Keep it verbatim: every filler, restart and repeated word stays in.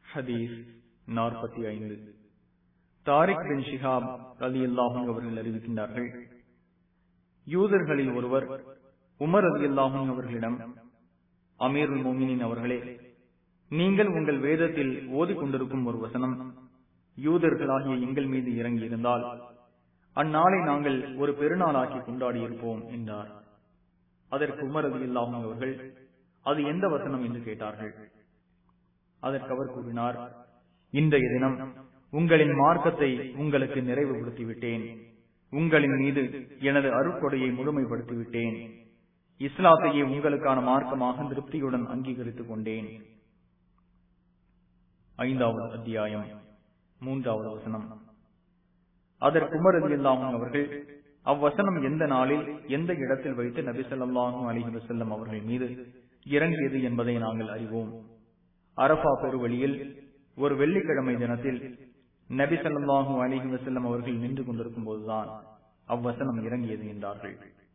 ஹதீஸ் நாற்பத்தி ஐந்து. தாரிக் பின் ஷிஹாப் ரலியல்லாஹு அன்ஹு அவர்கள் அறிவிக்கின்றார்கள், யூதர்களில் ஒருவர் உமர் ரலியல்லாஹு அன்ஹு அவர்களிடம், அமீருல் முஃமினீன் அவர்களே, நீங்கள் உங்கள் வேதத்தில் ஓதிக் கொண்டிருக்கும் ஒரு வசனம் யூதர்களாகிய எங்கள் மீது இறங்கி இருந்தால் அந்நாளை நாங்கள் ஒரு பெருநாளாக்கி கொண்டாடி இருப்போம் என்றார். அதற்கு உமர் ரலியல்லாஹு அன்ஹு அவர்கள், அது எந்த வசனம் என்று கேட்டார்கள். அதற்கு அவர் கூறினார், இன்றைய தினம் உங்களின் மார்க்கத்தை உங்களுக்கு நிறைவுபடுத்திவிட்டேன், உங்களின் மீது எனது அருட்கொடையை முழுமைப்படுத்திவிட்டேன், இஸ்லாத்தையே உங்களுக்கான மார்க்கமாக திருப்தியுடன் அங்கீகரித்துக் கொண்டேன். ஐந்தாவது அத்தியாயம், மூன்றாவது வசனம். அதற்கு உமர் ரலியல்லாஹு அன்ஹு அவர்கள், அவ்வசனம் எந்த நாளில் எந்த இடத்தில் வைத்து நபி ஸல்லல்லாஹு அலைஹி வஸல்லம் அவர்கள் மீது இறங்கியது என்பதை நாங்கள் அறிவோம். அரஃபா பெருவழியில் ஒரு வெள்ளிக்கிழமை தினத்தில் நபி ஸல்லல்லாஹு அலைஹி வஸல்லம் அவர்கள் நின்று கொண்டிருக்கும் போதுதான் அவ்வசனம் இறங்கியது என்றார்கள்.